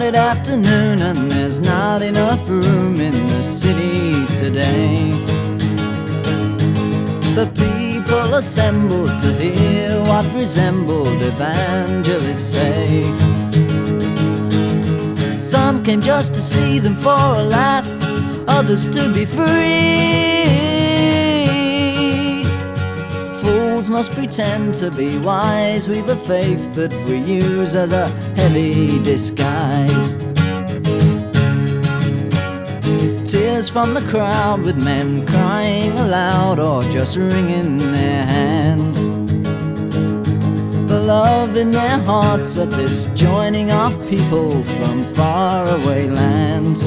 late afternoon and there's not enough room in the city today. The people assembled to hear what resembled evangelists say. Some came just to see them for a laugh, others to be free. Fools must pretend to be wise, we've a faith that we use as a heavy disguise. Tears from the crowd with men crying aloud or just wringing their hands. The love in their hearts at this joining of people from faraway lands.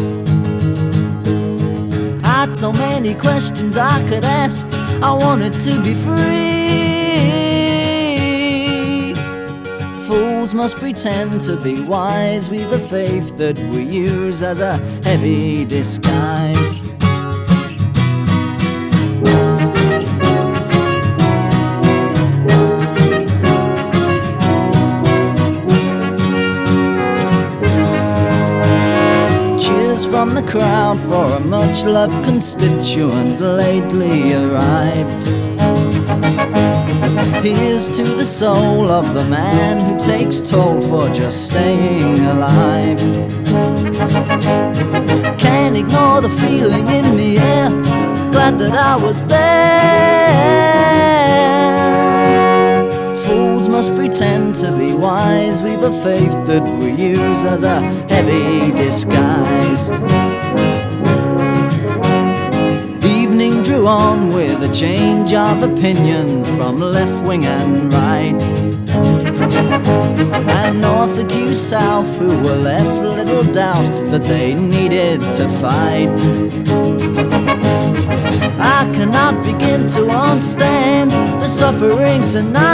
I had so many questions I could ask, I wanted to be free. Fools must pretend to be wise, we've a faith that we use as a heavy disguise. From the crowd for a much-loved constituent lately arrived. Here's to the soul of the man who takes toll for just staying alive. Can't ignore the feeling in the air, glad that I was there. Fools must pretend to be wise, we've a faith that we use as a heavy disguise. Evening drew on with a change of opinion from left wing and right, and north accused south, who were left little doubt that they needed to fight. I cannot begin to understand the suffering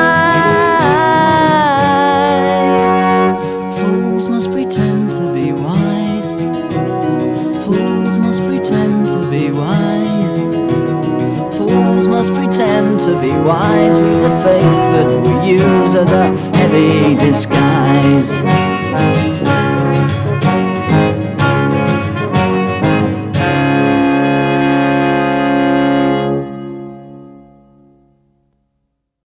tonight. Fools must pretend to be wise. Fools must pretend to be wise. Fools must pretend to be wise, we've a faith that we use as a heavy disguise.